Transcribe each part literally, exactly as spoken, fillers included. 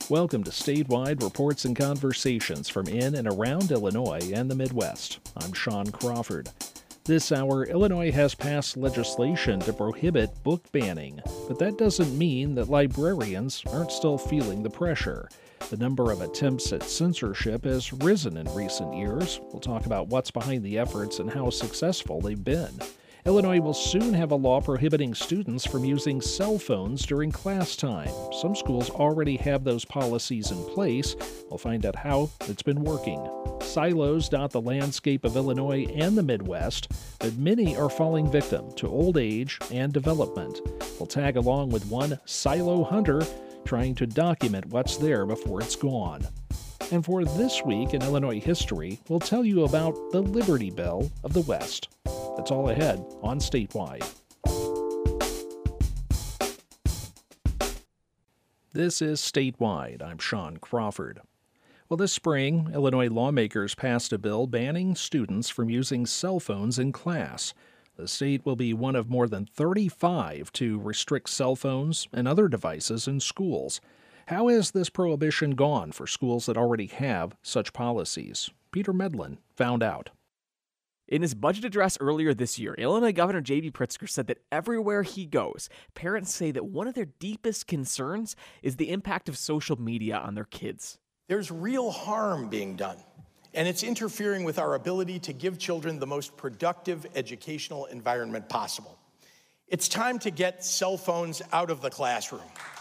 Welcome to Statewide Reports and Conversations from in and around Illinois and the Midwest. I'm Sean Crawford. This hour, Illinois has passed legislation to prohibit book banning, but that doesn't mean that librarians aren't still feeling the pressure. The number of attempts at censorship has risen in recent years. We'll talk about what's behind the efforts and how successful they've been. Illinois will soon have a law prohibiting students from using cell phones during class time. Some schools already have those policies in place. We'll find out how it's been working. Silos dot the landscape of Illinois and the Midwest, but many are falling victim to old age and development. We'll tag along with one silo hunter trying to document what's there before it's gone. And for this week in Illinois history, we'll tell you about the Liberty Bell of the West. That's all ahead on Statewide. This is Statewide. I'm Sean Crawford. Well, this spring, Illinois lawmakers passed a bill banning students from using cell phones in class. The state will be one of more than thirty-five to restrict cell phones and other devices in schools. How has this prohibition gone for schools that already have such policies? Peter Medlin found out. In his budget address earlier this year, Illinois Governor J B Pritzker said that everywhere he goes, parents say that one of their deepest concerns is the impact of social media on their kids. There's real harm being done, and it's interfering with our ability to give children the most productive educational environment possible. It's time to get cell phones out of the classroom.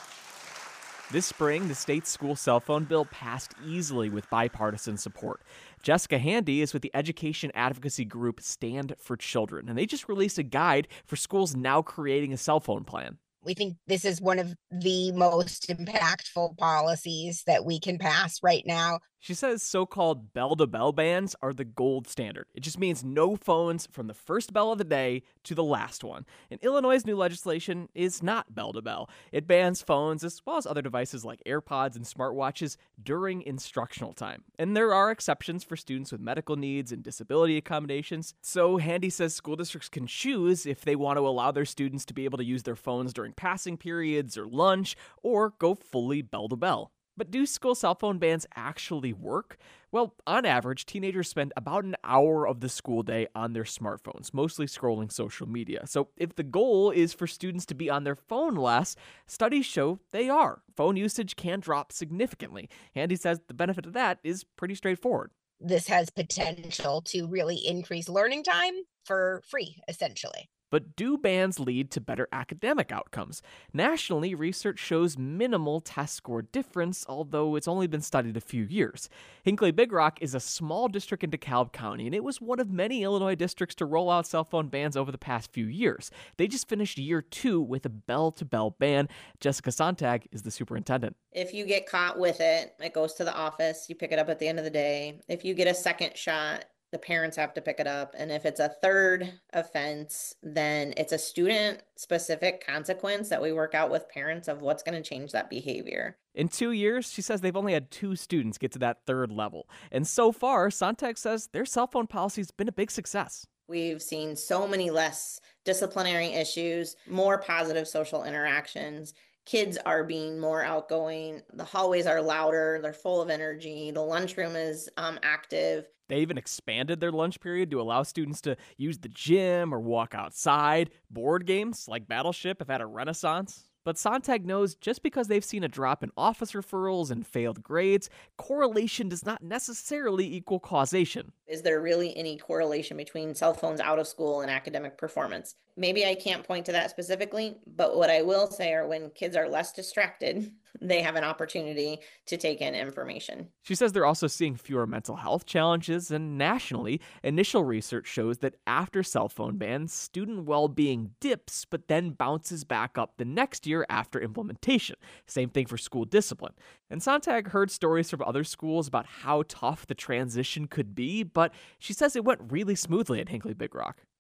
This spring, the state's school cell phone bill passed easily with bipartisan support. Jessica Handy is with the education advocacy group Stand for Children, and they just released a guide for schools now creating a cell phone plan. We think this is one of the most impactful policies that we can pass right now. She says so-called bell-to-bell bans are the gold standard. It just means no phones from the first bell of the day to the last one. And Illinois' new legislation is not bell-to-bell. It bans phones as well as other devices like AirPods and smartwatches during instructional time. And there are exceptions for students with medical needs and disability accommodations. So Handy says school districts can choose if they want to allow their students to be able to use their phones during passing periods or lunch, or go fully bell-to-bell. But do school cell phone bans actually work? Well, on average, teenagers spend about an hour of the school day on their smartphones, mostly scrolling social media. So if the goal is for students to be on their phone less, studies show they are. Phone usage can drop significantly. Handy says the benefit of that is pretty straightforward. This has potential to really increase learning time for free, essentially. But do bans lead to better academic outcomes? Nationally, research shows minimal test score difference, although it's only been studied a few years. Hinckley-Big Rock is a small district in DeKalb County, and it was one of many Illinois districts to roll out cell phone bans over the past few years. They just finished year two with a bell-to-bell ban. Jessica Sontag is the superintendent. If you get caught with it, it goes to the office. You pick it up at the end of the day. If you get a second shot, the parents have to pick it up. And if it's a third offense, then it's a student-specific consequence that we work out with parents of what's going to change that behavior. In two years, she says they've only had two students get to that third level. And so far, Sontag says their cell phone policy has been a big success. We've seen so many less disciplinary issues, more positive social interactions. Kids are being more outgoing. The hallways are louder. They're full of energy. The lunchroom is um, active. They even expanded their lunch period to allow students to use the gym or walk outside. Board games like Battleship have had a renaissance. But Sontag knows just because they've seen a drop in office referrals and failed grades, correlation does not necessarily equal causation. Is there really any correlation between cell phones out of school and academic performance? Maybe I can't point to that specifically, but what I will say are when kids are less distracted, they have an opportunity to take in information. She says they're also seeing fewer mental health challenges, and nationally, initial research shows that after cell phone bans, student well-being dips, but then bounces back up the next year after implementation. Same thing for school discipline. And Sontag heard stories from other schools about how tough the transition could be, but she says it went really smoothly at Hinckley-Big Rock.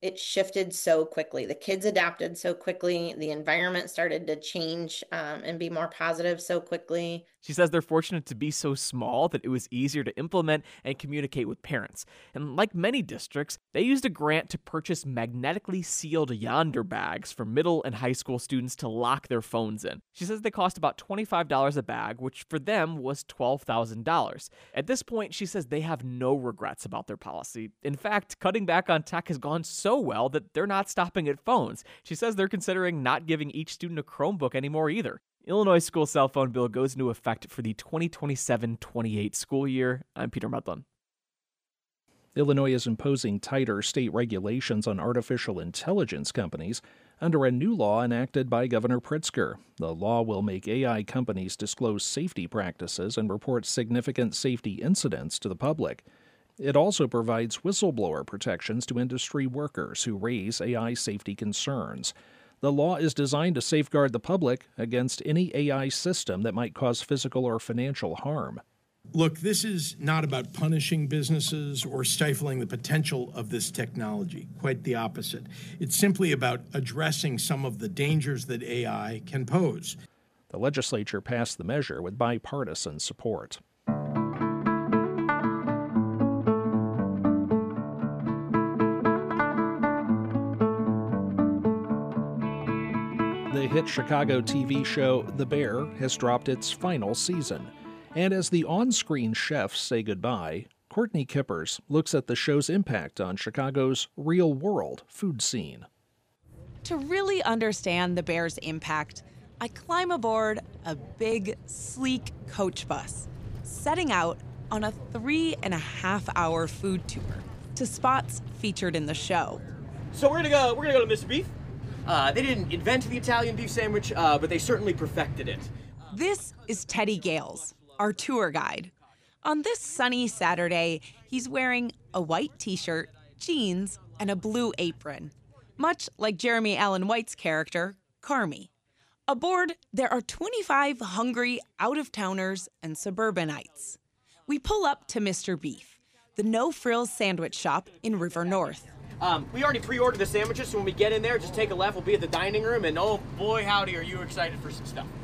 it shifted so quickly. The kids adapted so quickly. The environment started to change um, and be more positive so quickly. She says they're fortunate to be so small that it was easier to implement and communicate with parents. And like many districts, they used a grant to purchase magnetically sealed Yonder bags for middle and high school students to lock their phones in. She says they cost about twenty-five dollars a bag, which for them was twelve thousand dollars. At this point, she says they have no regrets about their policy. In fact, cutting back on tech has gone so well that they're not stopping at phones. She says they're considering not giving each student a Chromebook anymore either. Illinois school cell phone bill goes into effect for the twenty twenty-seven twenty-eight school year. I'm Peter Medlin. Illinois is imposing tighter state regulations on artificial intelligence companies under a new law enacted by Governor Pritzker. The law will make A I companies disclose safety practices and report significant safety incidents to the public. It also provides whistleblower protections to industry workers who raise A I safety concerns. The law is designed to safeguard the public against any A I system that might cause physical or financial harm. Look, this is not about punishing businesses or stifling the potential of this technology. Quite the opposite. It's simply about addressing some of the dangers that A I can pose. The legislature passed the measure with bipartisan support. The hit Chicago T V show The Bear has dropped its final season. And as the on-screen chefs say goodbye, Courtney Kippers looks at the show's impact on Chicago's real-world food scene. To really understand The Bear's impact, I climb aboard a big, sleek coach bus, setting out on a three and a half hour food tour to spots featured in the show. So we're gonna go. We're gonna go to Mister Beef. Uh, they didn't invent the Italian beef sandwich, uh, but they certainly perfected it. This is Teddy Gales, our tour guide. On this sunny Saturday, he's wearing a white t-shirt, jeans, and a blue apron, much like Jeremy Allen White's character, Carmy. Aboard, there are twenty-five hungry out-of-towners and suburbanites. We pull up to Mister Beef, the no-frills sandwich shop in River North. Um, we already pre-ordered the sandwiches, so when we get in there, just take a left. We'll be at the dining room, and oh boy, howdy, are you excited for some stuff.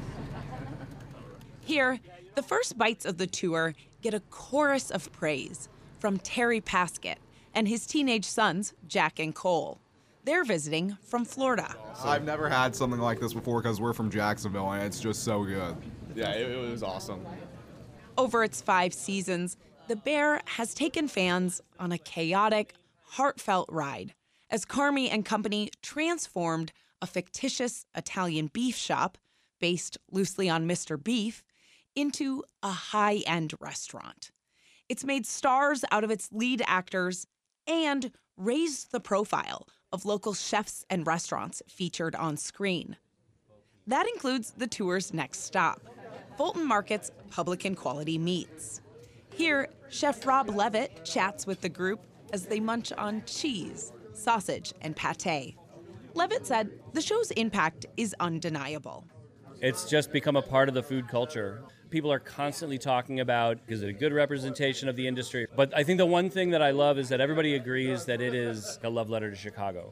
Here, the first bites of the tour get a chorus of praise from Terry Paskett and his teenage sons, Jack and Cole. They're visiting from Florida. I've never had something like this before because we're from Jacksonville, and it's just so good. Yeah, it, it was awesome. Over its five seasons, The Bear has taken fans on a chaotic, heartfelt ride as Carmy and company transformed a fictitious Italian beef shop based loosely on Mister Beef into a high-end restaurant. It's made stars out of its lead actors and raised the profile of local chefs and restaurants featured on screen. That includes the tour's next stop, Fulton Market's Public and Quality Meats. Here, Chef Rob Levitt chats with the group as they munch on cheese, sausage, and pate. Levitt said the show's impact is undeniable. It's just become a part of the food culture. People are constantly talking about, is it a good representation of the industry? But I think the one thing that I love is that everybody agrees that it is a love letter to Chicago.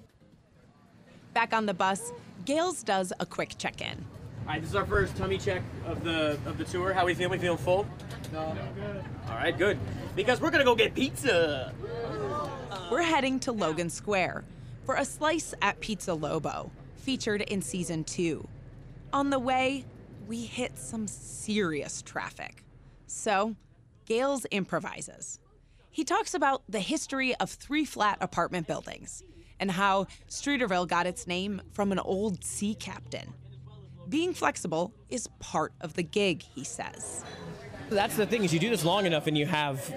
Back on the bus, Gales does a quick check-in. All right, this is our first tummy check of the of the tour. How we feel? We feeling full? No. no. Good. All right, good. Because we're gonna go get pizza. We're heading to Logan Square for a slice at Pizza Lobo, featured in season two. On the way, we hit some serious traffic. So, Gales improvises. He talks about the history of three flat apartment buildings and how Streeterville got its name from an old sea captain. Being flexible is part of the gig, he says. That's the thing, is you do this long enough and you have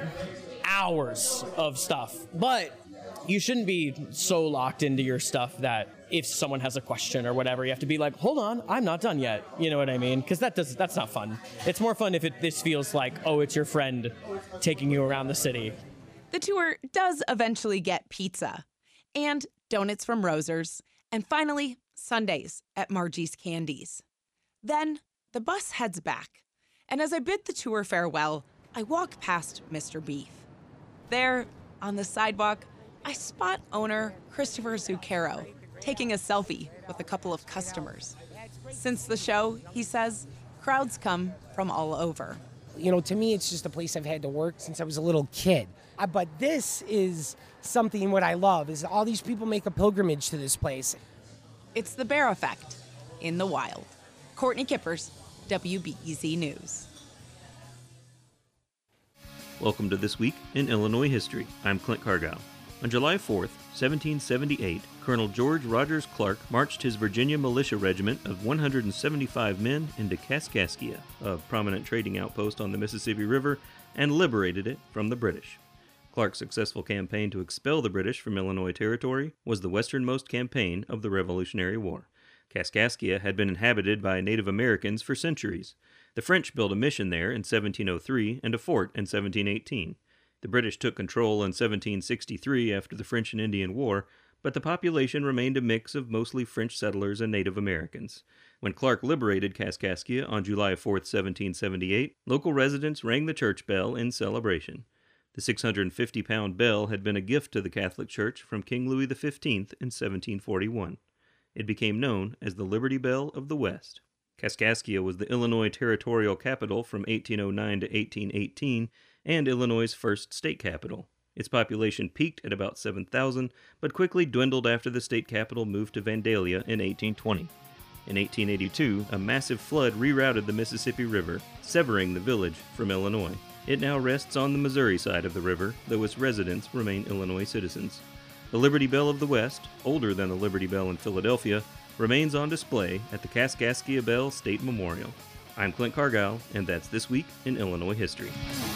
hours of stuff. But you shouldn't be so locked into your stuff that if someone has a question or whatever, you have to be like, hold on, I'm not done yet. You know what I mean? Because that does that's not fun. It's more fun if it this feels like, oh, it's your friend taking you around the city. The tour does eventually get pizza and donuts from Roser's, and finally, sundaes at Margie's Candies. Then the bus heads back, and as I bid the tour farewell, I walk past Mister Beef. There, on the sidewalk, I spot owner Christopher Zucchero taking a selfie with a couple of customers. Since the show, he says, crowds come from all over. You know, to me, it's just a place I've had to work since I was a little kid. Uh, but this is something what I love, is all these people make a pilgrimage to this place. It's the bear effect in the wild. Courtney Kippers, W B E Z News. Welcome to This Week in Illinois History. I'm Clint Cargile. On July fourth, seventeen seventy-eight, Colonel George Rogers Clark marched his Virginia militia regiment of one hundred seventy-five men into Kaskaskia, a prominent trading outpost on the Mississippi River, and liberated it from the British. Clark's successful campaign to expel the British from Illinois territory was the westernmost campaign of the Revolutionary War. Kaskaskia had been inhabited by Native Americans for centuries. The French built a mission there in seventeen oh three and a fort in seventeen eighteen. The British took control in seventeen sixty-three after the French and Indian War, but the population remained a mix of mostly French settlers and Native Americans. When Clark liberated Kaskaskia on July fourth, seventeen seventy-eight, local residents rang the church bell in celebration. The six hundred fifty pound bell had been a gift to the Catholic Church from King Louis the fifteenth in seventeen forty-one. It became known as the Liberty Bell of the West. Kaskaskia was the Illinois territorial capital from eighteen oh nine to eighteen eighteen and Illinois' first state capital. Its population peaked at about seven thousand, but quickly dwindled after the state capital moved to Vandalia in eighteen twenty. In eighteen eighty-two, a massive flood rerouted the Mississippi River, severing the village from Illinois. It now rests on the Missouri side of the river, though its residents remain Illinois citizens. The Liberty Bell of the West, older than the Liberty Bell in Philadelphia, remains on display at the Kaskaskia Bell State Memorial. I'm Clint Cargile, and that's This Week in Illinois History.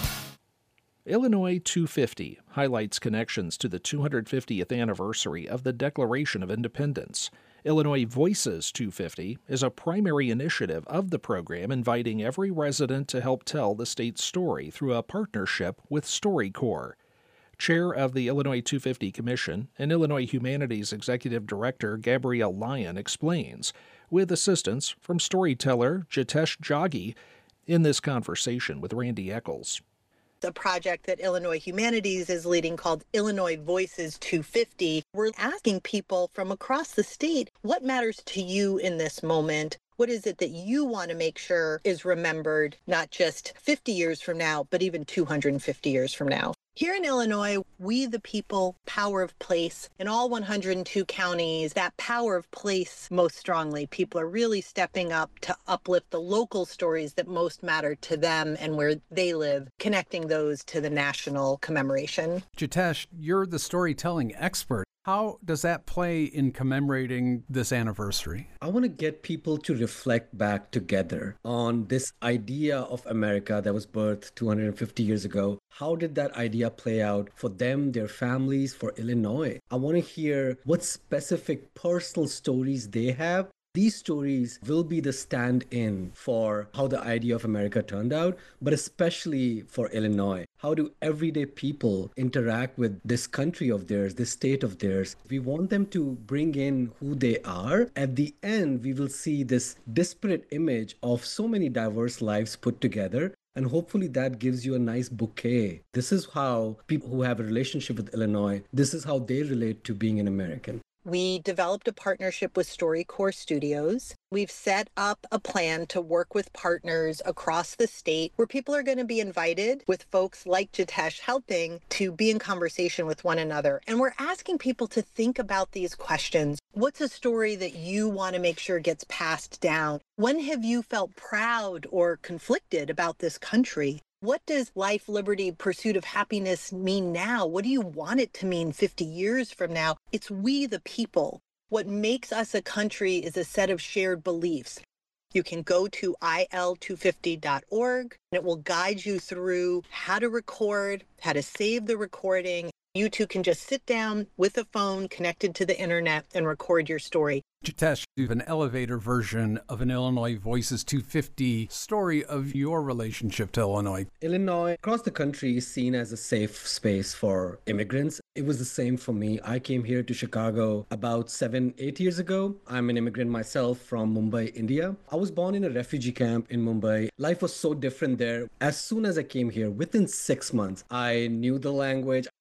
Illinois two fifty highlights connections to the two hundred fiftieth anniversary of the Declaration of Independence. Illinois Voices two fifty is a primary initiative of the program, inviting every resident to help tell the state's story through a partnership with StoryCorps. Chair of the Illinois two fifty Commission and Illinois Humanities Executive Director Gabrielle Lyon explains, with assistance from storyteller Jitesh Jaggi, in this conversation with Randy Eccles. A project that Illinois Humanities is leading called Illinois Voices two fifty. We're asking people from across the state, what matters to you in this moment? What is it that you want to make sure is remembered, not just fifty years from now, but even two hundred fifty years from now? Here in Illinois, we the people, power of place. In all one hundred two counties, that power of place most strongly. People are really stepping up to uplift the local stories that most matter to them and where they live, connecting those to the national commemoration. Jitesh, you're the storytelling expert. How does that play in commemorating this anniversary? I want to get people to reflect back together on this idea of America that was birthed two hundred fifty years ago. How did that idea play out for them, their families, for Illinois? I want to hear what specific personal stories they have. These stories will be the stand-in for how the idea of America turned out, but especially for Illinois. How do everyday people interact with this country of theirs, this state of theirs? We want them to bring in who they are. At the end, we will see this disparate image of so many diverse lives put together. And hopefully that gives you a nice bouquet. This is how people who have a relationship with Illinois, this is how they relate to being an American. We developed a partnership with StoryCorps Studios. We've set up a plan to work with partners across the state where people are going to be invited, with folks like Jitesh helping, to be in conversation with one another. And we're asking people to think about these questions. What's a story that you want to make sure gets passed down? When have you felt proud or conflicted about this country? What does life, liberty, pursuit of happiness mean now? What do you want it to mean fifty years from now? It's we the people. What makes us a country is a set of shared beliefs. You can go to I L two fifty dot org and it will guide you through how to record, how to save the recording. You too can just sit down with a phone connected to the internet and record your story. Jitesh, you have an elevator version of an Illinois Voices two fifty story of your relationship to Illinois. Illinois, across the country, is seen as a safe space for immigrants. It was the same for me. I came here to Chicago about seven, eight years ago. I'm an immigrant myself from Mumbai, India. I was born in a refugee camp in Mumbai. Life was so different there. As soon as I came here, within six months, I knew the language.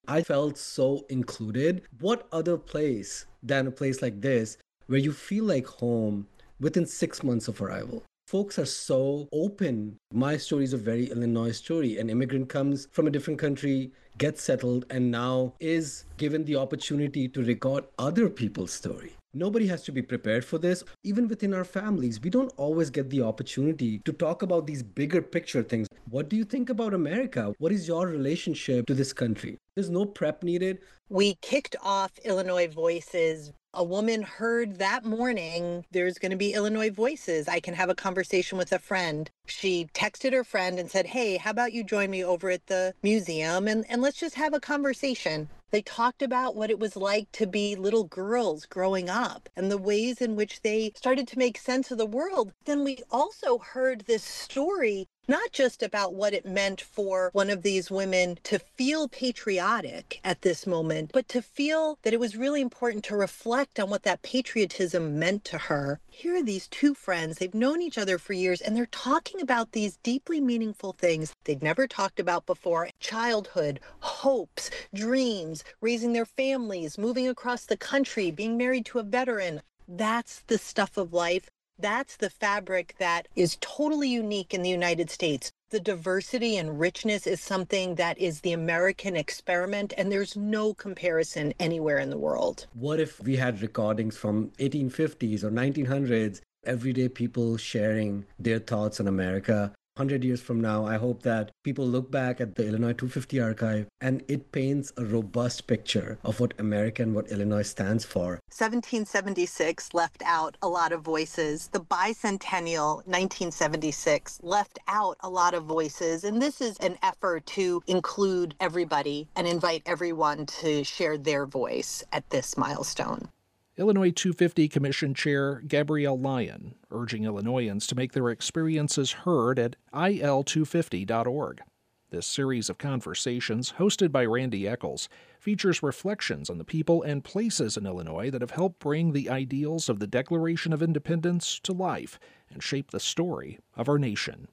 I felt so included. What other place than a place like this where you feel like home within six months of arrival? Folks are so open. My story is a very Illinois story. An immigrant comes from a different country, gets settled, and now is given the opportunity to record other people's story. Nobody has to be prepared for this. Even within our families, we don't always get the opportunity to talk about these bigger picture things. What do you think about America? What is your relationship to this country? There's no prep needed. We kicked off Illinois Voices. A woman heard that morning, there's going to be Illinois Voices. I can have a conversation with a friend. She texted her friend and said, hey, how about you join me over at the museum and, and let's just have a conversation. They talked about what it was like to be little girls growing up and the ways in which they started to make sense of the world. Then we also heard this story, not just about what it meant for one of these women to feel patriotic at this moment, but to feel that it was really important to reflect on what that patriotism meant to her. Here are these two friends, they've known each other for years, and they're talking about these deeply meaningful things they'd never talked about before. Childhood, hopes, dreams, raising their families, moving across the country, being married to a veteran. That's the stuff of life. That's the fabric that is totally unique in the United States. The diversity and richness is something that is the American experiment, and there's no comparison anywhere in the world. What if we had recordings from eighteen fifties or nineteen hundreds, everyday people sharing their thoughts on America? one hundred years from now, I hope that people look back at the Illinois two fifty archive and it paints a robust picture of what America and what Illinois stands for. seventeen seventy-six left out a lot of voices. The bicentennial nineteen seventy-six left out a lot of voices. And this is an effort to include everybody and invite everyone to share their voice at this milestone. Illinois two fifty Commission Chair Gabrielle Lyon, urging Illinoisans to make their experiences heard at I L two fifty dot org. This series of conversations, hosted by Randy Eccles, features reflections on the people and places in Illinois that have helped bring the ideals of the Declaration of Independence to life and shape the story of our nation.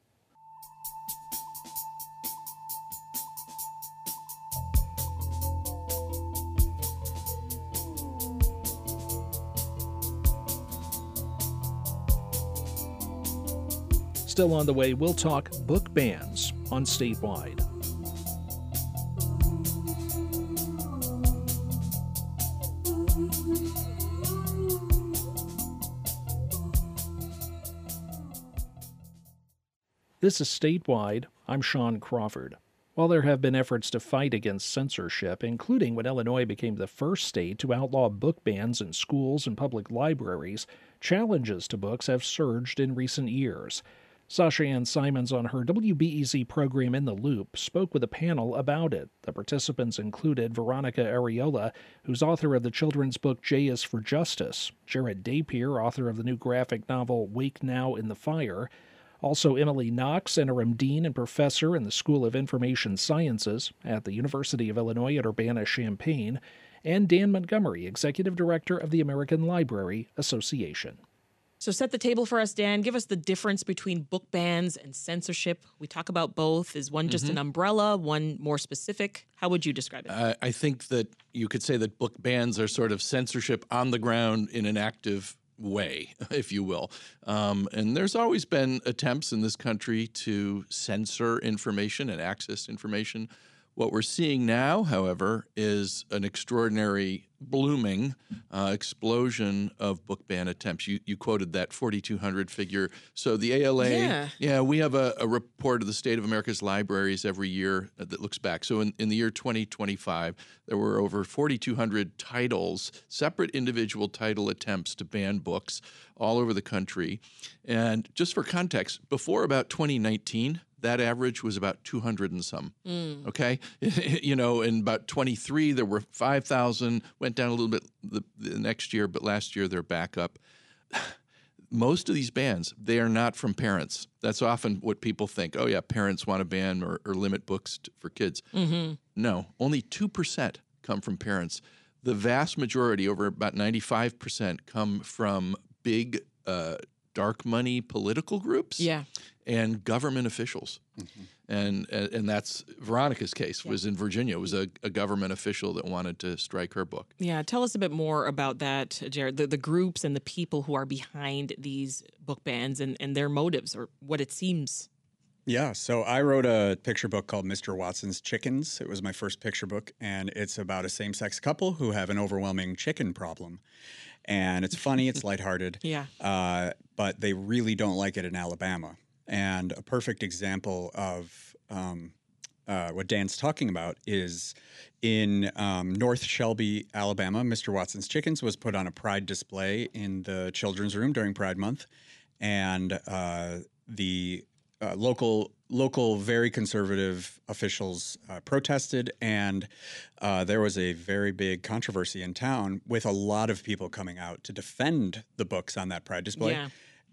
Still on the way, we'll talk book bans on Statewide. This is Statewide. I'm Sean Crawford. While there have been efforts to fight against censorship, including when Illinois became the first state to outlaw book bans in schools and public libraries, challenges to books have surged in recent years. Sasha Ann Simons on her W B E Z program In the Loop spoke with a panel about it. The participants included Veronica Areola, who's author of the children's book J is for Justice, Jared Dapier, author of the new graphic novel Wake Now in the Fire, also Emily Knox, interim dean and professor in the School of Information Sciences at the University of Illinois at Urbana-Champaign, and Dan Montgomery, executive director of the American Library Association. So set the table for us, Dan. Give us the difference between book bans and censorship. We talk about both. Is one just mm-hmm. an umbrella, one more specific? How would you describe it? Uh, I think that you could say that book bans are sort of censorship on the ground in an active way, if you will. Um, and there's always been attempts in this country to censor information and access information. What we're seeing now, however, is an extraordinary blooming uh, explosion of book ban attempts. You, you quoted that forty-two hundred figure. So the A L A, yeah, yeah we have a, a report of the State of America's libraries every year that looks back. So in, in the year twenty twenty-five, there were over forty-two hundred titles, separate individual title attempts to ban books all over the country. And just for context, before about twenty nineteen, that average was about two hundred and some, mm. okay? You know, in about twenty-three, there were five thousand, went down a little bit the, the next year, but last year they're back up. Most of these bans, they are not from parents. That's often what people think. Oh, yeah, parents want to ban or, or limit books t- for kids. Mm-hmm. No, only two percent come from parents. The vast majority, over about ninety-five percent, come from big uh dark money political groups yeah. and government officials. Mm-hmm. And and that's Veronica's case, was in Virginia. It was a, a government official that wanted to strike her book. Yeah, tell us a bit more about that, Jared, the, the groups and the people who are behind these book bans and, and their motives, or what it seems. Yeah, so I wrote a picture book called Mister Watson's Chickens. It was my first picture book, and it's about a same-sex couple who have an overwhelming chicken problem. And it's funny, it's lighthearted, Yeah. uh, but they really don't like it in Alabama. And a perfect example of um, uh, what Dan's talking about is in um, North Shelby, Alabama, Mister Watson's Chickens was put on a pride display in the children's room during Pride Month. And uh, the uh, local, local, very conservative officials uh, protested, and uh, there was a very big controversy in town with a lot of people coming out to defend the books on that pride display. Yeah.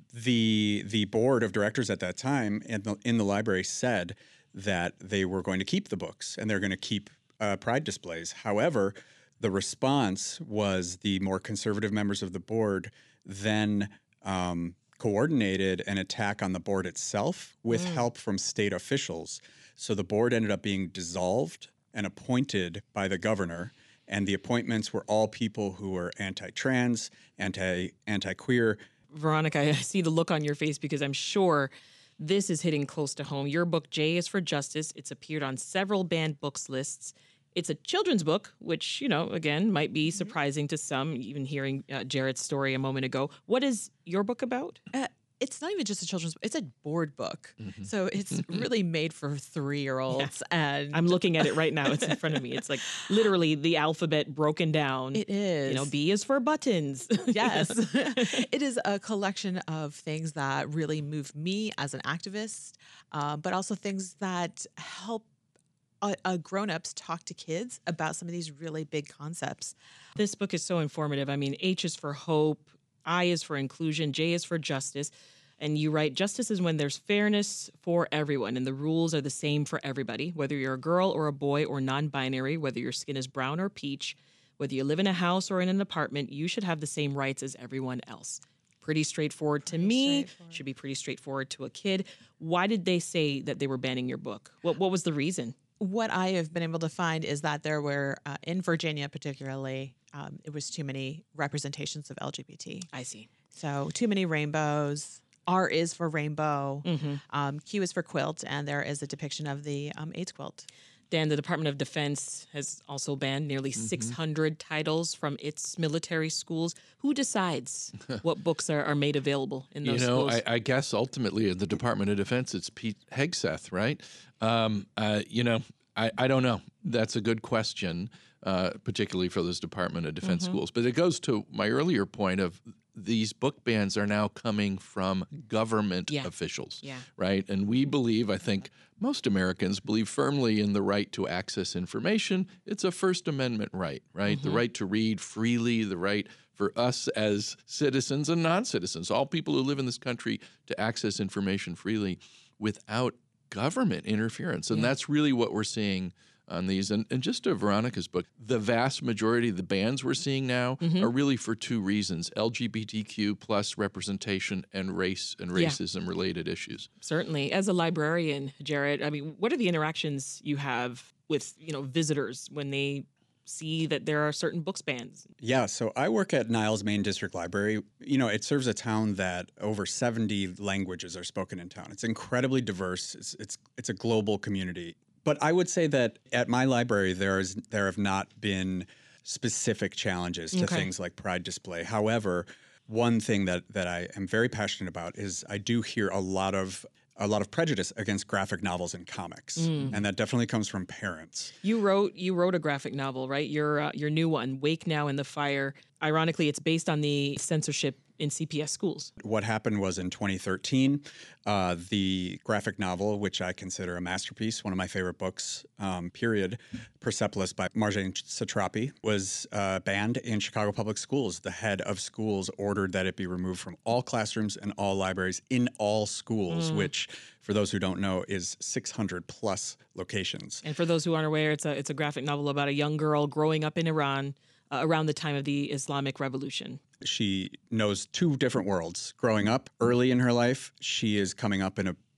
The the board of directors at that time in the, in the library said that they were going to keep the books and they're going to keep uh, pride displays. However, the response was the more conservative members of the board then um, coordinated an attack on the board itself with Mm. help from state officials. So the board ended up being dissolved and appointed by the governor. And the appointments were all people who were anti-trans, anti anti-queer. Veronica, I see the look on your face because I'm sure this is hitting close to home. Your book, J is for Justice, it's appeared on several banned books lists. It's a children's book, which, you know, again, might be surprising to some, even hearing uh, Jared's story a moment ago. What is your book about? Uh, it's not even just a children's book. It's a board book. So it's really made for three-year-olds. And I'm looking at it right now. It's in front of me. It's like literally the alphabet broken down. It is. You know, B is for buttons. Yes. It is a collection of things that really move me as an activist, uh, but also things that help uh, uh, grown-ups talk to kids about some of these really big concepts. This book is so informative. I mean, H is for hope, I is for inclusion, J is for justice. And you write, justice is when there's fairness for everyone and the rules are the same for everybody, whether you're a girl or a boy or non-binary, whether your skin is brown or peach, whether you live in a house or in an apartment, you should have the same rights as everyone else. Pretty straightforward to me, should be pretty straightforward to a kid. Why did they say that they were banning your book? What what was the reason? What I have been able to find is that there were, uh, in Virginia particularly, um, it was too many representations of L G B T. I see. So too many rainbows. R is for rainbow. Mhm. Um, Q is for quilt, and there is a depiction of the um, AIDS quilt. Dan, the Department of Defense has also banned nearly six hundred titles from its military schools. Who decides what books are, are made available in those You know, schools? I, I guess ultimately in the Department of Defense, it's Pete Hegseth, right? Um, uh, you know, I, I don't know. That's a good question, uh, particularly for those Department of Defense Mhm. schools. But it goes to my earlier point of these book bans are now coming from government Yeah. officials, Yeah. right? And we believe, I think most Americans believe firmly in the right to access information. It's a First Amendment right, right? The Mhm. right to read freely, the right for us as citizens and non-citizens, all people who live in this country, to access information freely without government interference. And Yeah. that's really what we're seeing on these. And, and just to Veronica's book, the vast majority of the bans we're seeing now Mhm. are really for two reasons: L G B T Q plus representation and race and Yeah. racism related issues. Certainly. As a librarian, Jared, I mean, what are the interactions you have with, you know, visitors when they see that there are certain books bans? Yeah, so I work at Niles Main District Library. You know, it serves a town that over seventy languages are spoken in town. It's incredibly diverse. It's it's it's a global community. But I would say that at my library there is there have not been specific challenges to Okay. things like Pride display. However, one thing that that I am very passionate about is I do hear a lot of a lot of prejudice against graphic novels and comics, Mm. and that definitely comes from parents. You wrote you wrote a graphic novel, right? Your uh, your new one, Wake Now in the Fire. Ironically, it's based on the censorship in C P S schools. What happened was in twenty thirteen, uh, the graphic novel, which I consider a masterpiece, one of my favorite books, um, period, Persepolis by Marjane Satrapi, was uh, banned in Chicago Public Schools. The head of schools ordered that it be removed from all classrooms and all libraries in all schools, Mm. which, for those who don't know, is six hundred plus locations. And for those who aren't aware, it's a it's a graphic novel about a young girl growing up in Iran uh, around the time of the Islamic Revolution. She knows two different worlds. Growing up early in her life, she is coming up in a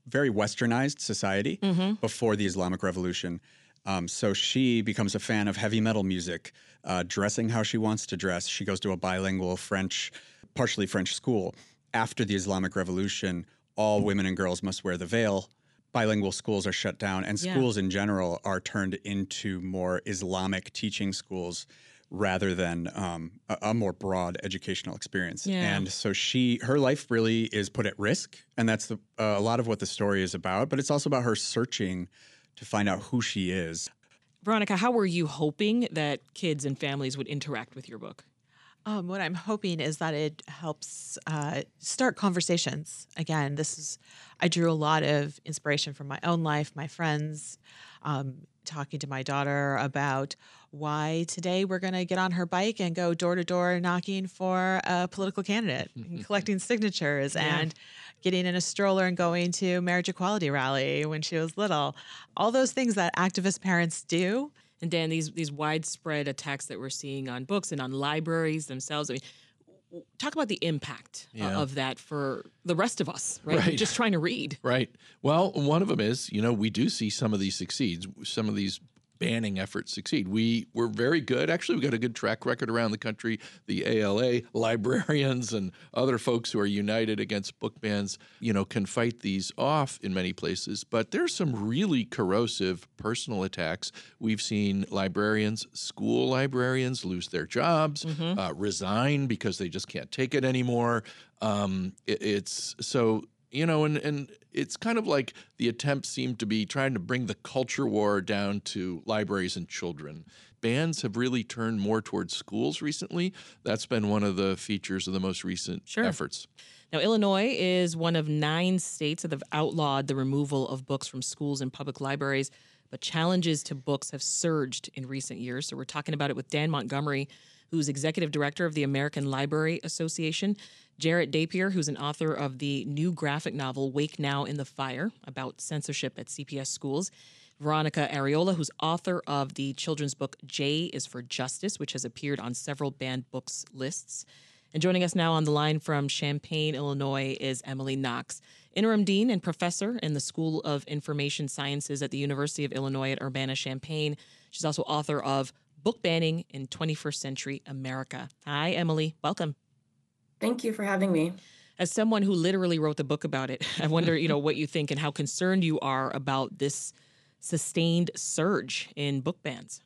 very westernized society Mm-hmm. before the Islamic Revolution. Um, so she becomes a fan of heavy metal music, uh, dressing how she wants to dress. She goes to a bilingual French, partially French school. After the Islamic Revolution, all women and girls must wear the veil. Bilingual schools are shut down, and Yeah. schools in general are turned into more Islamic teaching schools rather than um, a, a more broad educational experience. Yeah. And so she, her life really is put at risk, and that's the, uh, a lot of what the story is about. But it's also about her searching to find out who she is. Veronica, how were you hoping that kids and families would interact with your book? Um, what I'm hoping is that it helps uh, start conversations. Again, this is, I drew a lot of inspiration from my own life, my friends, um, talking to my daughter about why today we're going to get on her bike and go door to door knocking for a political candidate, and collecting signatures Yeah. and getting in a stroller and going to marriage equality rally when she was little. All those things that activist parents do. And Dan, these these widespread attacks that we're seeing on books and on libraries themselves, I mean, w- talk about the impact uh, Yeah. of that for the rest of us, right? Right. Just trying to read. Right. Well, one of them is, you know, we do see some of these succeed. Some of these banning efforts succeed. We were very good. Actually, we got a good track record around the country. The A L A, librarians, and other folks who are united against book bans, you know, can fight these off in many places. But there's some really corrosive personal attacks. We've seen librarians, school librarians, lose their jobs, Mhm. uh, resign because they just can't take it anymore. Um, it, it's so. You know, and, and it's kind of like the attempt seemed to be trying to bring the culture war down to libraries and children. Bans have really turned more towards schools recently. That's been one of the features of the most recent Sure. efforts. Now, Illinois is one of nine states that have outlawed the removal of books from schools and public libraries, but challenges to books have surged in recent years. So we're talking about it with Dan Montgomery, who's executive director of the American Library Association, Jarrett Dapier, who's an author of the new graphic novel Wake Now in the Fire about censorship at C P S schools, Veronica Areola, who's author of the children's book J is for Justice, which has appeared on several banned books lists. And joining us now on the line from Champaign, Illinois, is Emily Knox, interim dean and professor in the School of Information Sciences at the University of Illinois at Urbana-Champaign. She's also author of Book Banning in twenty-first Century America. Hi, Emily. Welcome. Thank you for having me. As someone who literally wrote the book about it, I wonder, you know, what you think and how concerned you are about this sustained surge in book bans.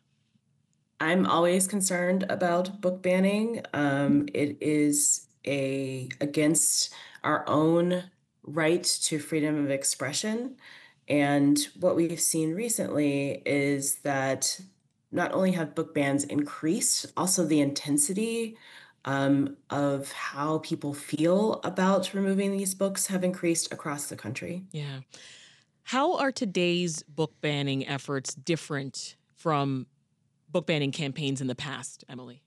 I'm always concerned about book banning. Um, it is a against our own right to freedom of expression. And what we've seen recently is that not only have book bans increased, also the intensity um, of how people feel about removing these books have increased across the country. Yeah. How are today's book banning efforts different from book banning campaigns in the past, Emily?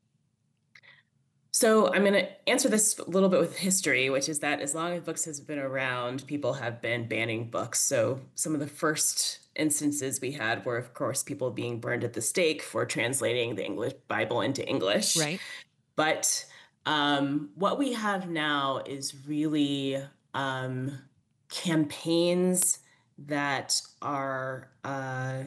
So I'm going to answer this a little bit with history, which is that as long as books has been around, people have been banning books. So some of the first instances we had were, of course, people being burned at the stake for translating the English Bible into English. Right. But um, what we have now is really um, campaigns that are uh,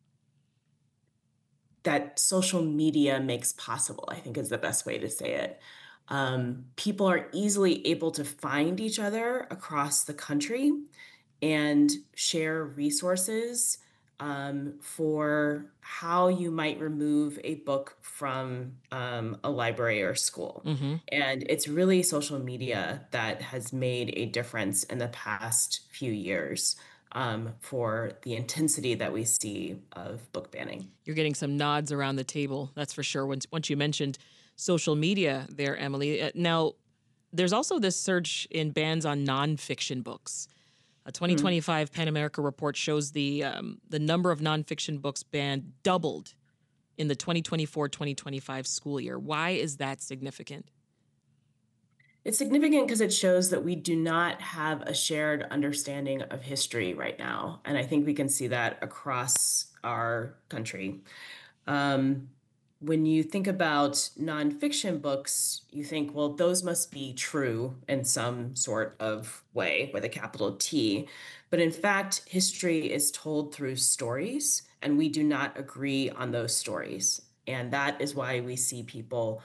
that social media makes possible, I think is the best way to say it. Um, people are easily able to find each other across the country and share resources um, for how you might remove a book from um, a library or school. Mm-hmm. And it's really social media that has made a difference in the past few years um, for the intensity that we see of book banning. You're getting some nods around the table, that's for sure. Once, once you mentioned social media there, Emily. Uh, now, there's also this surge in bans on nonfiction books. A twenty twenty-five mm. PEN America report shows the um, the number of nonfiction books banned doubled in the twenty twenty-four twenty twenty-five school year. Why is that significant? It's significant because it shows that we do not have a shared understanding of history right now. And I think we can see that across our country. Um, when you think about nonfiction books, you think, well, those must be true in some sort of way with a capital T. But in fact, history is told through stories, and we do not agree on those stories. And that is why we see people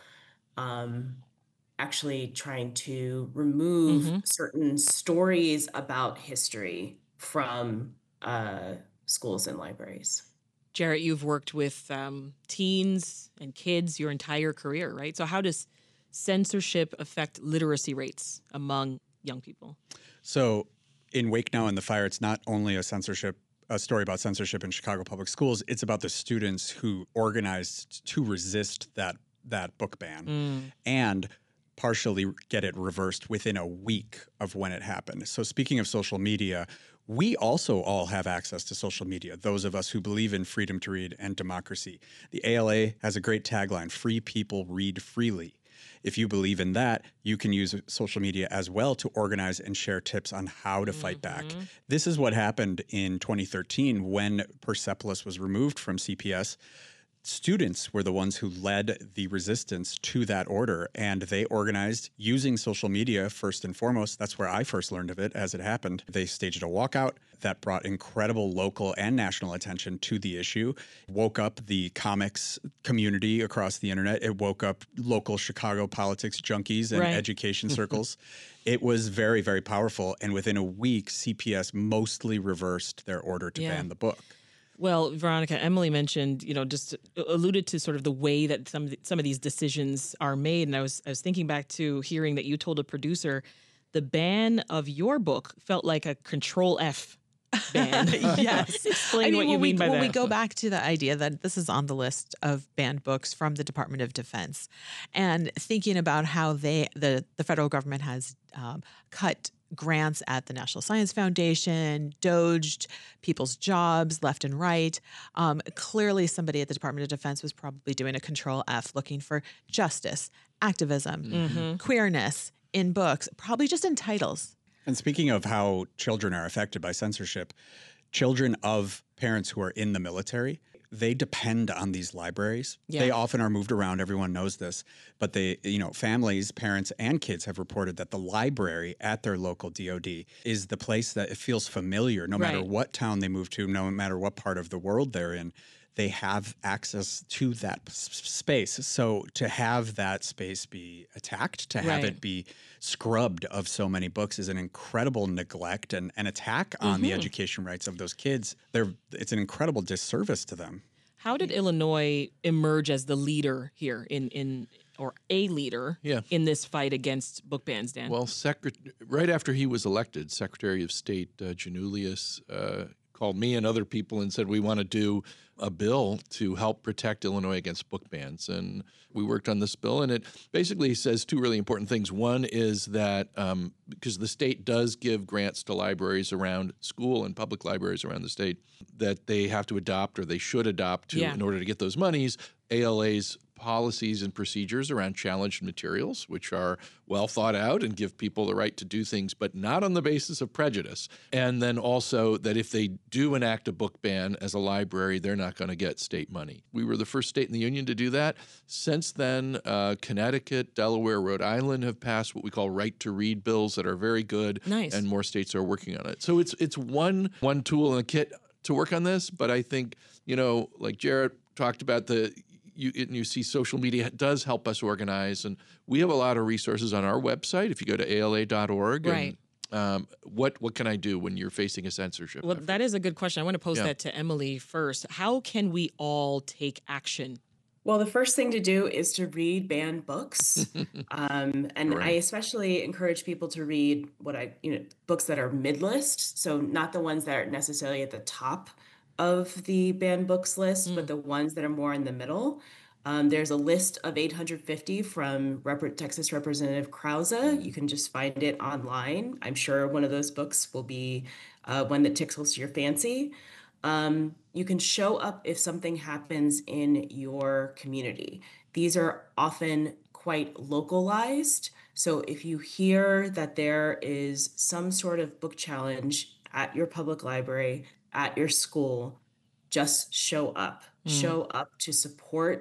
um, actually trying to remove Mm-hmm. certain stories about history from uh, schools and libraries. Jarrett, you've worked with um, teens and kids your entire career, right? So how does censorship affect literacy rates among young people? So in Wake Now and the Fire, it's not only a censorship, a story about censorship in Chicago public schools. It's about the students who organized to resist that that book ban Mm. and partially get it reversed within a week of when it happened. So speaking of social media, we also all have access to social media, those of us who believe in freedom to read and democracy. The A L A has a great tagline, free people read freely. If you believe in that, you can use social media as well to organize and share tips on how to fight back. This is what happened in twenty thirteen when Persepolis was removed from C P S. Students were the ones who led the resistance to that order, and they organized using social media first and foremost. That's where I first learned of it as it happened. They staged a walkout that brought incredible local and national attention to the issue, woke up the comics community across the internet. It woke up local Chicago politics junkies and Right. education circles. It was very, very powerful, and within a week, C P S mostly reversed their order to Yeah. ban the book. Well, Veronica, Emily mentioned, you know, just alluded to sort of the way that some of the, some of these decisions are made, and I was I was thinking back to hearing that you told a producer the ban of your book felt like a Control F ban. Yes. Explain I mean, what you when we, mean by when that. we go back to the idea that this is on the list of banned books from the Department of Defense, and thinking about how they the the federal government has um, cut grants at the National Science Foundation, doged people's jobs left and right. Um, clearly, somebody at the Department of Defense was probably doing a Control F, looking for justice, activism, Mhm. queerness in books, probably just in titles. And speaking of how children are affected by censorship, children of parents who are in the military, they depend on these libraries. Yeah. They often are moved around. Everyone knows this. But they, you know, families, parents, and kids have reported that the library at their local D O D is the place that it feels familiar no matter Right. what town they move to, no matter what part of the world they're in. They have access to that s- space. So to have that space be attacked, to have Right. it be scrubbed of so many books is an incredible neglect and an attack on the Mhm. education rights of those kids. They're, it's an incredible disservice to them. How did Illinois emerge as the leader here in in or a leader Yeah. in this fight against book bans, Dan? Well, secret- right after he was elected, Secretary of State uh, Janulius uh, called me and other people and said, we want to do a bill to help protect Illinois against book bans. And we worked on this bill, and it basically says two really important things. One is that um, because the state does give grants to libraries around school and public libraries around the state, that they have to adopt or they should adopt to Yeah. in order to get those monies, A L A's policies and procedures around challenged materials, which are well thought out and give people the right to do things, but not on the basis of prejudice. And then also that if they do enact a book ban as a library, they're not going to get state money. We were the first state in the union to do that. Since then, uh, Connecticut, Delaware, Rhode Island have passed what we call right to read bills that are very good. Nice. And more states are working on it. So it's it's one one tool in the kit to work on this, but I think, you know, like Jarrett talked about, the you and you see social media does help us organize, and we have a lot of resources on our website. If you go to A L A dot org, Right. And, um, what what can I do when you're facing a censorship? Well, that is a good question. I want to pose Yeah. that to Emily first. How can we all take action? Well, the first thing to do is to read banned books. um, and I Right. especially encourage people to read what I, you know, books that are mid-list. So not the ones that are necessarily at the top of the banned books list, but the ones that are more in the middle. Um, there's a list of eight hundred fifty from Rep- Texas Representative Krause. You can just find it online. I'm sure one of those books will be uh, one that tickles your fancy. Um, you can show up if something happens in your community. These are often quite localized. So if you hear that there is some sort of book challenge at your public library, at your school, just show up. Mm. Show up to support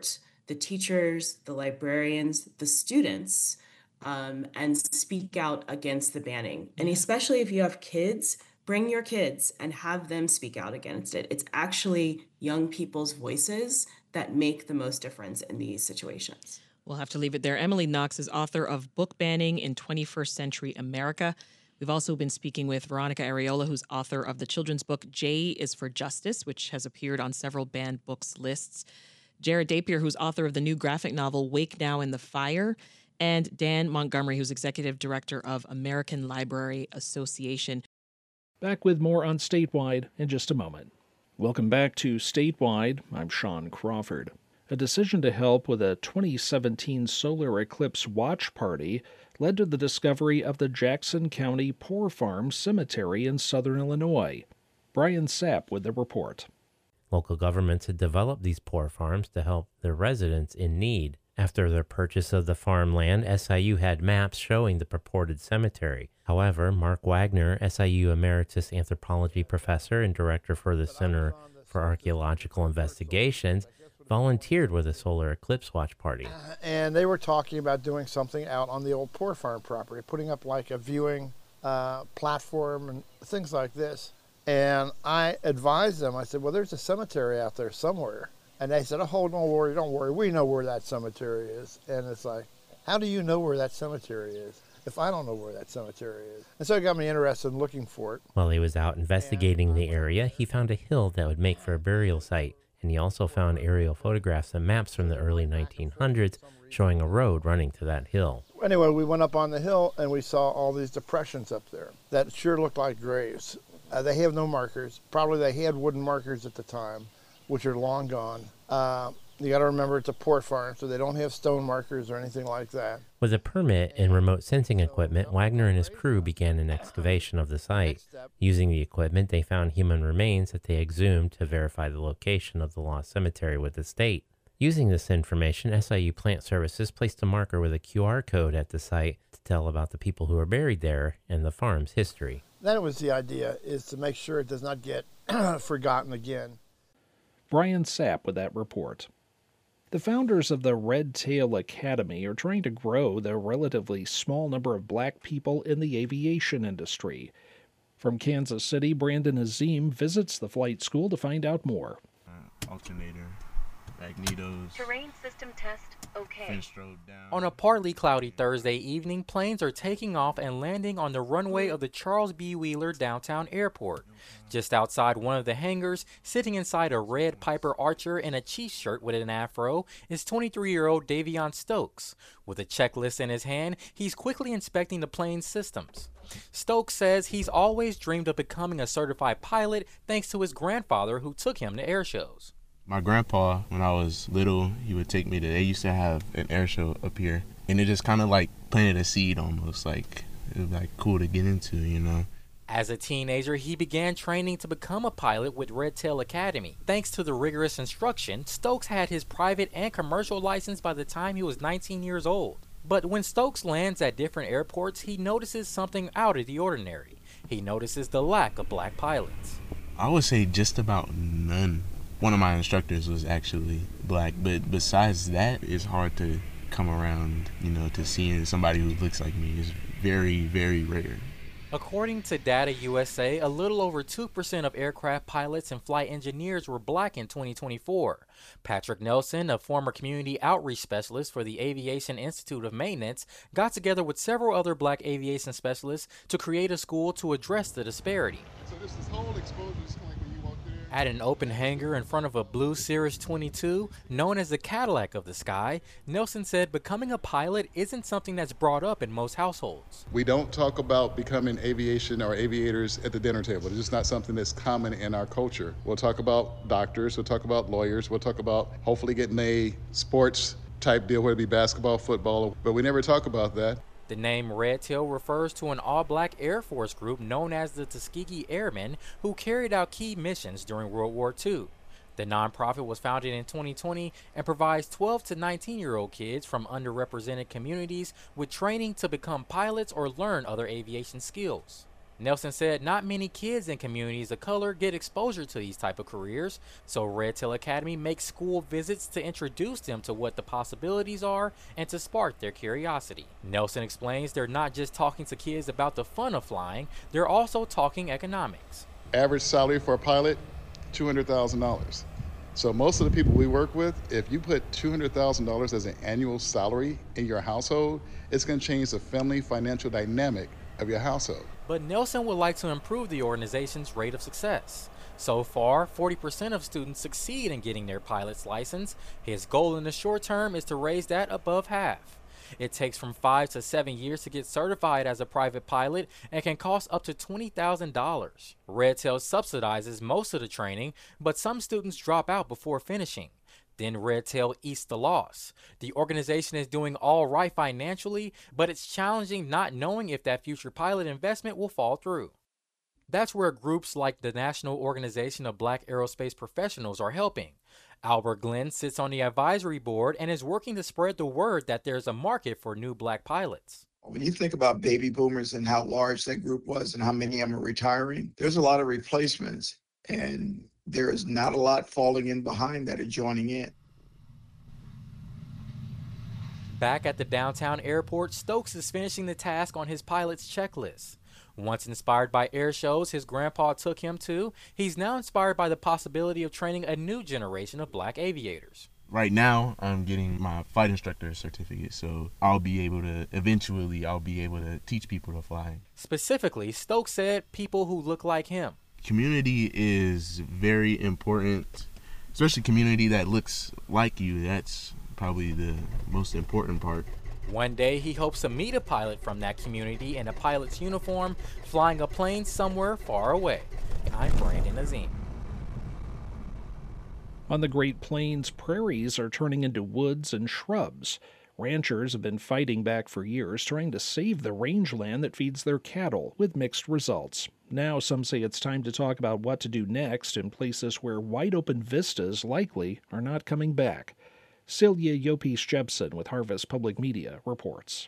the teachers, the librarians, the students, um, and speak out against the banning. And especially if you have kids, bring your kids and have them speak out against it. It's actually young people's voices that make the most difference in these situations. We'll have to leave it there. Emily Knox is author of Book Banning in twenty-first Century America. We've also been speaking with Veronica Areola, who's author of the children's book J is for Justice, which has appeared on several banned books lists. Jared Dapier, who's author of the new graphic novel Wake Now in the Fire. And Dan Montgomery, who's executive director of American Library Association. Back with more on Statewide in just a moment. Welcome back to Statewide. I'm Sean Crawford. A decision to help with a twenty seventeen solar eclipse watch party led to the discovery of the Jackson County Poor Farm Cemetery in southern Illinois. Brian Sapp with the report. Local governments had developed these poor farms to help their residents in need. After their purchase of the farmland, S I U had maps showing the purported cemetery. However, Mark Wagner, S I U Emeritus Anthropology Professor and Director for the Center for Archaeological Investigations, volunteered with a solar eclipse watch party. And they were talking about doing something out on the old Poor Farm property, putting up like a viewing uh, platform and things like this. And I advised them, I said, well, there's a cemetery out there somewhere. And they said, oh, don't worry, don't worry, we know where that cemetery is. And it's like, how do you know where that cemetery is if I don't know where that cemetery is? And so it got me interested in looking for it. While he was out investigating the area, he found a hill that would make for a burial site. And he also found aerial photographs and maps from the early nineteen hundreds showing a road running to that hill. Anyway, we went up on the hill and we saw all these depressions up there that sure looked like graves. Uh, they have no markers. Probably they had wooden markers at the time, which are long gone. Uh, you got to remember it's a poor farm, so they don't have stone markers or anything like that. With a permit and remote sensing equipment, Wagner and his crew began an excavation of the site. Using the equipment, they found human remains that they exhumed to verify the location of the lost cemetery with the state. Using this information, S I U Plant Services placed a marker with a Q R code at the site to tell about the people who are buried there and the farm's history. That was the idea, is to make sure it does not get forgotten again. Brian Sapp with that report. The founders of the Red Tail Academy are trying to grow the relatively small number of black people in the aviation industry. From Kansas City, Brandon Azim visits the flight school to find out more. Uh, alternator, magnetos. Terrain system test, okay. On a partly cloudy Thursday evening, planes are taking off and landing on the runway of the Charles B. Wheeler Downtown Airport. Just outside one of the hangars, sitting inside a red Piper Archer in a Chiefs shirt with an afro, is twenty-three-year-old Davion Stokes. With a checklist in his hand, he's quickly inspecting the plane's systems. Stokes says he's always dreamed of becoming a certified pilot thanks to his grandfather who took him to air shows. My grandpa, when I was little, he would take me to, they used to have an air show up here. And it just kind of like planted a seed almost, like it was like cool to get into, you know. As a teenager, he began training to become a pilot with Red Tail Academy. Thanks to the rigorous instruction, Stokes had his private and commercial license by the time he was nineteen years old. But when Stokes lands at different airports, he notices something out of the ordinary. He notices the lack of black pilots. I would say just about none. One of my instructors was actually black, but besides that, it's hard to come around, you know, to seeing somebody who looks like me. It's very, very rare. According to Data U S A, a little over two percent of aircraft pilots and flight engineers were black in twenty twenty-four. Patrick Nelson, a former community outreach specialist for the Aviation Institute of Maintenance, got together with several other black aviation specialists to create a school to address the disparity. So this, this whole exposure is like when you walk there. At an open hangar in front of a blue Cirrus twenty-two, known as the Cadillac of the sky, Nelson said becoming a pilot isn't something that's brought up in most households. We don't talk about becoming aviation or aviators at the dinner table. It's just not something that's common in our culture. We'll talk about doctors, we'll talk about lawyers, we'll talk about hopefully getting a sports type deal, whether it be basketball, football, but we never talk about that. The name Red Tail refers to an all-black Air Force group known as the Tuskegee Airmen who carried out key missions during World War Two. The nonprofit was founded in twenty twenty and provides twelve to nineteen-year-old kids from underrepresented communities with training to become pilots or learn other aviation skills. Nelson said not many kids in communities of color get exposure to these type of careers, so Redtail Academy makes school visits to introduce them to what the possibilities are and to spark their curiosity. Nelson explains they're not just talking to kids about the fun of flying, they're also talking economics. Average salary for a pilot, two hundred thousand dollars. So most of the people we work with, if you put two hundred thousand dollars as an annual salary in your household, it's going to change the family financial dynamic of your household. But Nelson would like to improve the organization's rate of success. So far, forty percent of students succeed in getting their pilot's license. His goal in the short term is to raise that above half. It takes from five to seven years to get certified as a private pilot and can cost up to twenty thousand dollars. Redtail subsidizes most of the training, but some students drop out before finishing. Then Redtail eats the loss. The organization is doing all right financially, but it's challenging not knowing if that future pilot investment will fall through. That's where groups like the National Organization of Black Aerospace Professionals are helping. Albert Glenn sits on the advisory board and is working to spread the word that there's a market for new black pilots. When you think about baby boomers and how large that group was and how many of them are retiring, there's a lot of replacements, and there is not a lot falling in behind that are joining in. Back at the downtown airport, Stokes is finishing the task on his pilot's checklist. Once inspired by air shows his grandpa took him to, he's now inspired by the possibility of training a new generation of black aviators. Right now, I'm getting my flight instructor certificate, so I'll be able to, eventually, I'll be able to teach people to fly. Specifically, Stokes said people who look like him. Community is very important, especially community that looks like you. That's probably the most important part. One day, he hopes to meet a pilot from that community in a pilot's uniform, flying a plane somewhere far away. I'm Brandon Azim. On the Great Plains, prairies are turning into woods and shrubs. Ranchers have been fighting back for years, trying to save the rangeland that feeds their cattle, with mixed results. Now some say it's time to talk about what to do next in places where wide-open vistas likely are not coming back. Celia Yopis-Jepson with Harvest Public Media reports.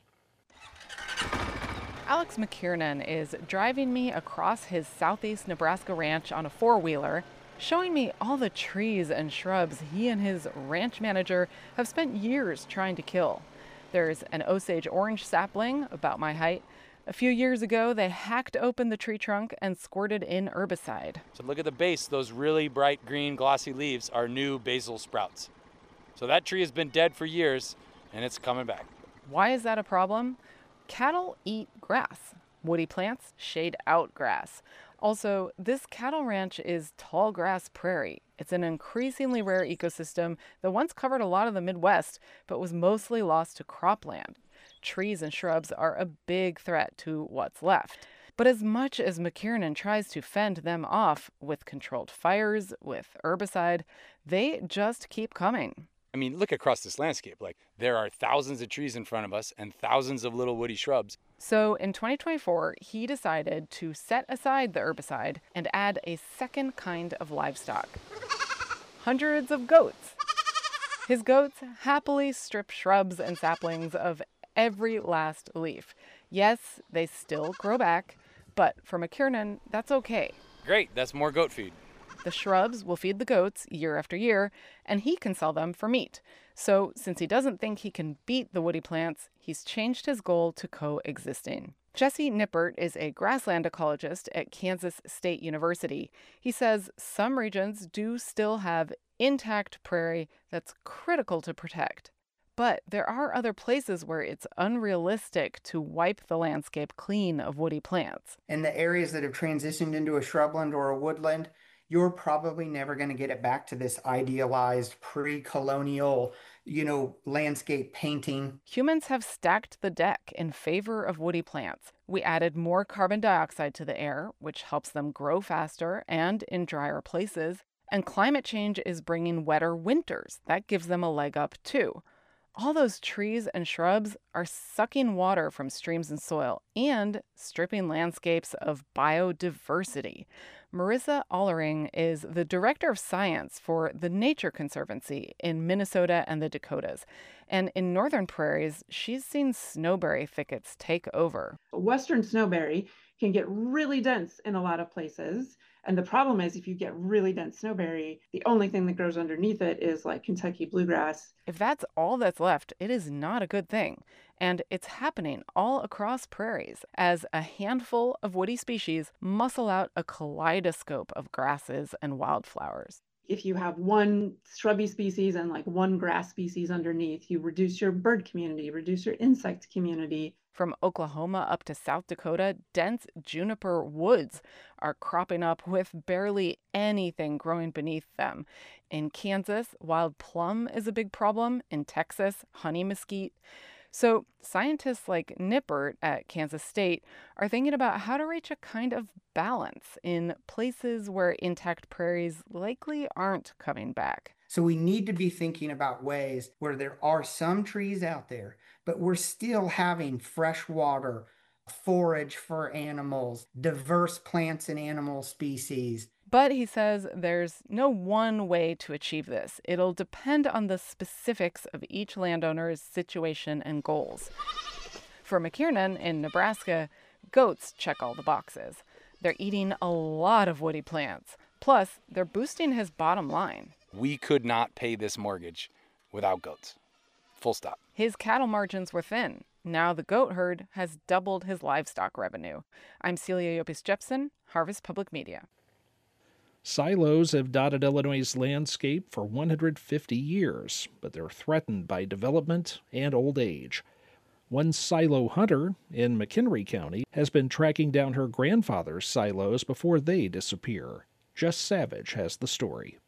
Alex McKiernan is driving me across his southeast Nebraska ranch on a four-wheeler, showing me all the trees and shrubs he and his ranch manager have spent years trying to kill. There's an Osage orange sapling about my height. A few years ago, they hacked open the tree trunk and squirted in herbicide. So look at the base. Those really bright green glossy leaves are new basil sprouts. So that tree has been dead for years, and it's coming back. Why is that a problem? Cattle eat grass. Woody plants shade out grass. Also, this cattle ranch is tall grass prairie. It's an increasingly rare ecosystem that once covered a lot of the Midwest, but was mostly lost to cropland. Trees and shrubs are a big threat to what's left. But as much as McKiernan tries to fend them off with controlled fires, with herbicide, they just keep coming. I mean, look across this landscape. Like, there are thousands of trees in front of us and thousands of little woody shrubs. So in twenty twenty-four, he decided to set aside the herbicide and add a second kind of livestock. Hundreds of goats. His goats happily strip shrubs and saplings of every last leaf. Yes, they still grow back, but for McKiernan, that's okay. Great, that's more goat feed. The shrubs will feed the goats year after year, and he can sell them for meat. So since he doesn't think he can beat the woody plants, he's changed his goal to coexisting. Jesse Nippert is a grassland ecologist at Kansas State University. He says some regions do still have intact prairie that's critical to protect. But there are other places where it's unrealistic to wipe the landscape clean of woody plants. In the areas that have transitioned into a shrubland or a woodland, you're probably never going to get it back to this idealized pre-colonial, you know, landscape painting. Humans have stacked the deck in favor of woody plants. We added more carbon dioxide to the air, which helps them grow faster and in drier places. And climate change is bringing wetter winters. That gives them a leg up too. All those trees and shrubs are sucking water from streams and soil and stripping landscapes of biodiversity. Marissa Allering is the director of science for the Nature Conservancy in Minnesota and the Dakotas. And in northern prairies, she's seen snowberry thickets take over. Western snowberry can get really dense in a lot of places. And the problem is, if you get really dense snowberry, the only thing that grows underneath it is like Kentucky bluegrass. If that's all that's left, it is not a good thing. And it's happening all across prairies as a handful of woody species muscle out a kaleidoscope of grasses and wildflowers. If you have one shrubby species and like one grass species underneath, you reduce your bird community, reduce your insect community. From Oklahoma up to South Dakota, dense juniper woods are cropping up with barely anything growing beneath them. In Kansas, wild plum is a big problem. In Texas, honey mesquite. So scientists like Nippert at Kansas State are thinking about how to reach a kind of balance in places where intact prairies likely aren't coming back. So we need to be thinking about ways where there are some trees out there, but we're still having fresh water, forage for animals, diverse plants and animal species. But he says there's no one way to achieve this. It'll depend on the specifics of each landowner's situation and goals. For McKiernan in Nebraska, goats check all the boxes. They're eating a lot of woody plants. Plus, they're boosting his bottom line. We could not pay this mortgage without goats. Full stop. His cattle margins were thin. Now the goat herd has doubled his livestock revenue. I'm Celia Yopis Jepson, Harvest Public Media. Silos have dotted Illinois' landscape for one hundred fifty years, but they're threatened by development and old age. One silo hunter in McHenry County has been tracking down her grandfather's silos before they disappear. Jess Savage has the story.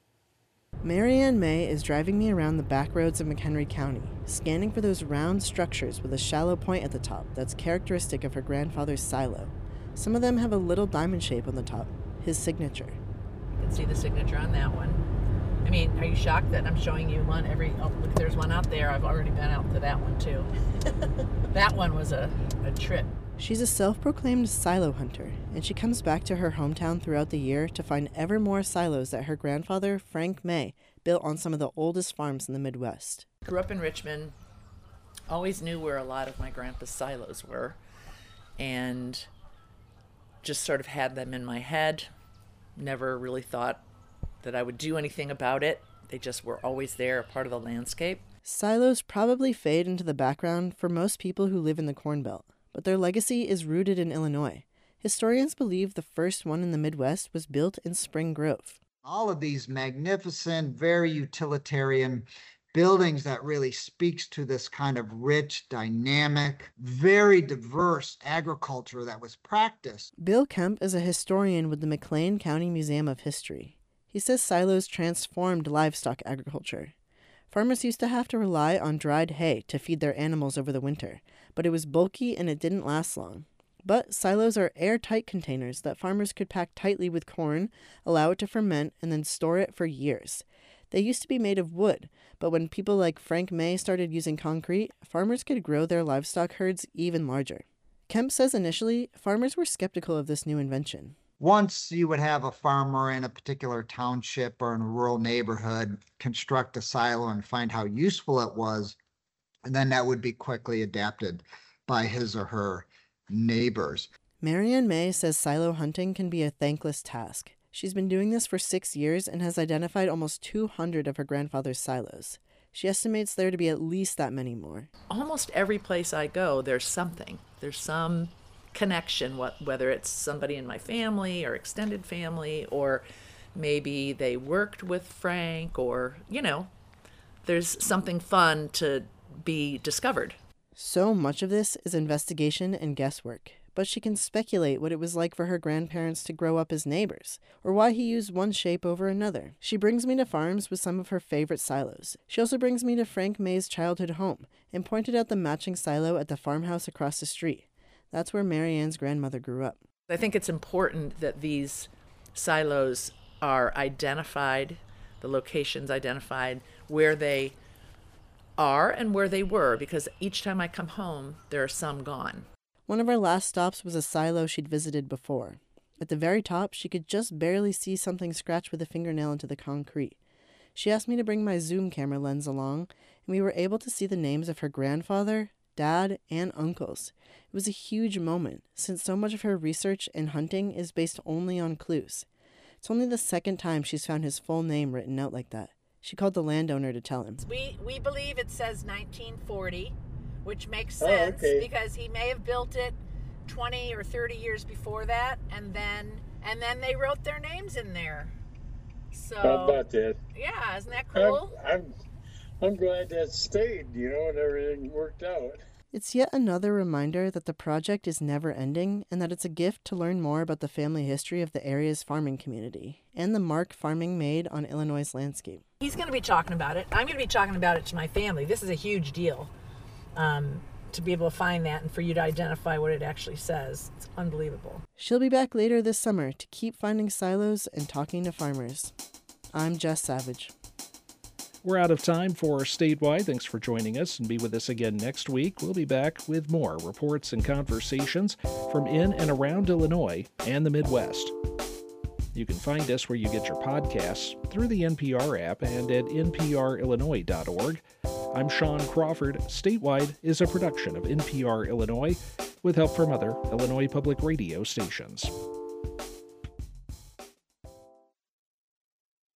Marianne May is driving me around the back roads of McHenry County, scanning for those round structures with a shallow point at the top that's characteristic of her grandfather's silo. Some of them have a little diamond shape on the top, his signature. You can see the signature on that one. I mean, are you shocked that I'm showing you one every, oh, look, there's one out there. I've already been out to that one too. That one was a, a trip. She's a self-proclaimed silo hunter, and she comes back to her hometown throughout the year to find ever more silos that her grandfather, Frank May, built on some of the oldest farms in the Midwest. Grew up in Richmond, always knew where a lot of my grandpa's silos were, and just sort of had them in my head. Never really thought that I would do anything about it. They just were always there, a part of the landscape. Silos probably fade into the background for most people who live in the Corn Belt, but their legacy is rooted in Illinois. Historians believe the first one in the Midwest was built in Spring Grove. All of these magnificent, very utilitarian buildings that really speaks to this kind of rich, dynamic, very diverse agriculture that was practiced. Bill Kemp is a historian with the McLean County Museum of History. He says silos transformed livestock agriculture. Farmers used to have to rely on dried hay to feed their animals over the winter, but it was bulky and it didn't last long. But silos are airtight containers that farmers could pack tightly with corn, allow it to ferment, and then store it for years. They used to be made of wood, but when people like Frank May started using concrete, farmers could grow their livestock herds even larger. Kemp says initially, farmers were skeptical of this new invention. Once you would have a farmer in a particular township or in a rural neighborhood construct a silo and find how useful it was, and then that would be quickly adapted by his or her neighbors. Marianne May says silo hunting can be a thankless task. She's been doing this for six years and has identified almost two hundred of her grandfather's silos. She estimates there to be at least that many more. Almost every place I go, there's something. There's some connection, what, whether it's somebody in my family or extended family, or maybe they worked with Frank, or, you know, there's something fun to be discovered. So much of this is investigation and guesswork, but she can speculate what it was like for her grandparents to grow up as neighbors, or why he used one shape over another. She brings me to farms with some of her favorite silos. She also brings me to Frank May's childhood home and pointed out the matching silo at the farmhouse across the street. That's where Marianne's grandmother grew up. I think it's important that these silos are identified, the locations identified, where they are and where they were, because each time I come home, there are some gone. One of our last stops was a silo she'd visited before. At the very top, she could just barely see something scratch with a fingernail into the concrete. She asked me to bring my zoom camera lens along, and we were able to see the names of her grandfather dad, and uncles. It was a huge moment, since so much of her research and hunting is based only on clues. It's only the second time she's found his full name written out like that. She called the landowner to tell him. We we believe it says nineteen forty, which makes Oh, sense okay. because he may have built it twenty or thirty years before that, and then and then they wrote their names in there. So How about that? yeah, isn't that cool? I'm, I'm, I'm glad that stayed, you know, and everything worked out. It's yet another reminder that the project is never ending and that it's a gift to learn more about the family history of the area's farming community and the mark farming made on Illinois' landscape. He's going to be talking about it. I'm going to be talking about it to my family. This is a huge deal. Um, to be able to find that and for you to identify what it actually says. It's unbelievable. She'll be back later this summer to keep finding silos and talking to farmers. I'm Jess Savage. We're out of time for Statewide. Thanks for joining us, and be with us again next week. We'll be back with more reports and conversations from in and around Illinois and the Midwest. You can find us where you get your podcasts through the N P R app and at N P R Illinois dot org. I'm Sean Crawford. Statewide is a production of N P R Illinois with help from other Illinois public radio stations.